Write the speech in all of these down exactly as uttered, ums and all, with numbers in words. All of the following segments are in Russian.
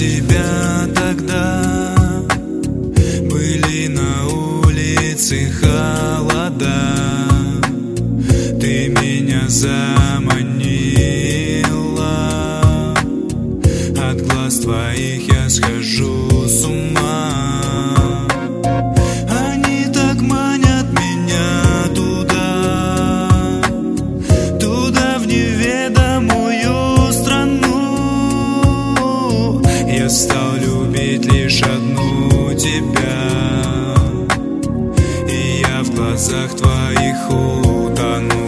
тебя тогда были на улице холода. Ты меня заманила, от глаз твоих я схожу с ума. Они так манят меня туда, туда в неведомую страну. Я стал любить лишь одну тебя, и я в глазах твоих утону.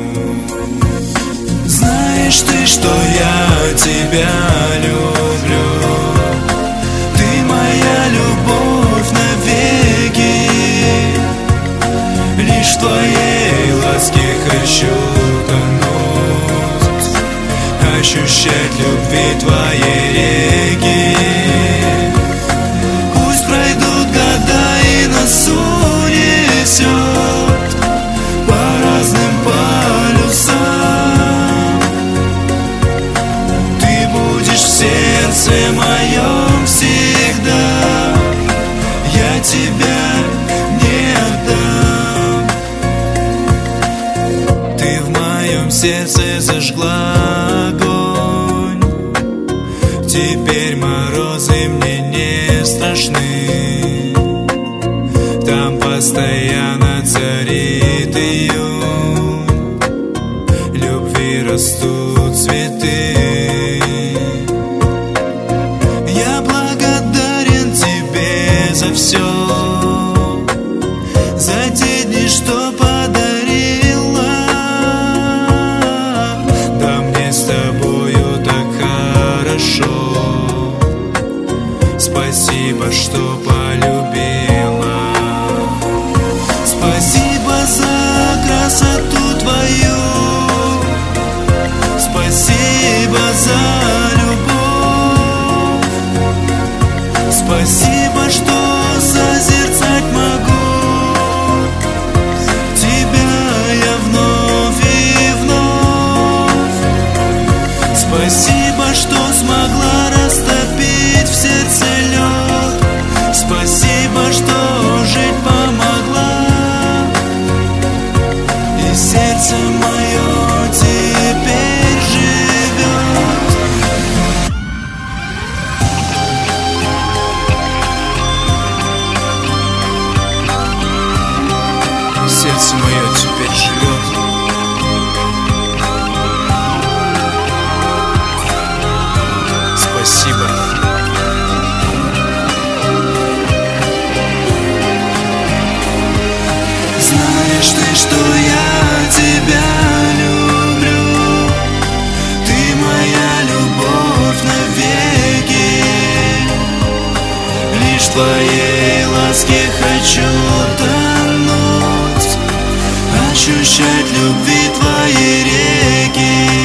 Знаешь ты, что я тебя люблю, ты моя любовь навеки. Лишь в твоей ласке хочу тонуть, ощущать любви твоей реки. Пусть пройдут года и нас унесет по разным полюсам. Ты будешь в сердце моем всегда, я тебя не отдам. Ты в моем сердце зажгла огонь, теперь морозы мне не страшны. Там постоянно царит июнь, любви растут цветы. Я благодарен тебе за все, за те дни, что подарила. Да мне с тобою так хорошо. Спасибо, что полюбила. Спасибо за красоту твою, спасибо за любовь. Спасибо, что созерцать могу тебя я вновь и вновь. Спасибо, что смогла растопить в сердце лед. Спасибо, что жить помогла, и сердце мое теперь живет. Сердце мое теперь живет. Спасибо. Знаешь ты, что я тебя люблю, ты моя любовь навеки. Лишь в твоей ласке хочу тонуть, ощущать любви твоей реки.